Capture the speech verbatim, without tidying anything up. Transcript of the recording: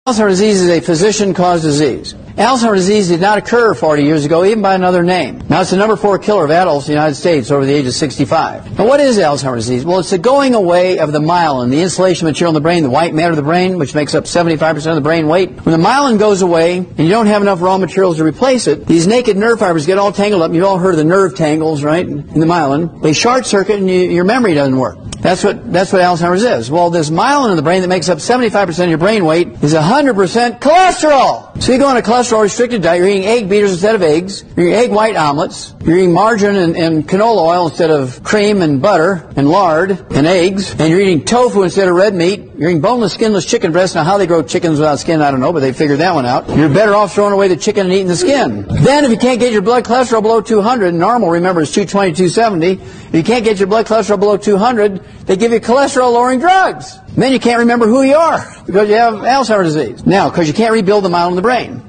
Alzheimer's disease is a physician-caused disease. Alzheimer's disease did not occur forty years ago, even by another name. Now it's the number four killer of adults in the United States over the age of sixty-five. Now what is Alzheimer's disease? Well, it's the going away of the myelin, the insulation material in the brain, the white matter of the brain, which makes up seventy-five percent of the brain weight. When the myelin goes away and you don't have enough raw materials to replace it, these naked nerve fibers get all tangled up. You've all heard of the nerve tangles, right, in the myelin. They short circuit and you, your memory doesn't work. That's what, that's what Alzheimer's is. Well, this myelin in the brain that makes up seventy-five percent of your brain weight is one hundred percent cholesterol. So you go on a cholesterol-restricted diet, you're eating egg beaters instead of eggs, you're eating egg white omelets, you're eating margarine and, and canola oil instead of cream and butter and lard and eggs, and you're eating tofu instead of red meat, you're eating boneless, skinless chicken breasts. Now, how they grow chickens without skin, I don't know, but they figured that one out. You're better off throwing away the chicken and eating the skin. Then, if you can't get your blood cholesterol below two hundred, normal, remember, is two twenty, two seventy, if you can't get your blood cholesterol below two hundred, they give you cholesterol-lowering drugs. And then you can't remember who you are because you have Alzheimer's disease. Now, because you can't rebuild the myelin in the brain.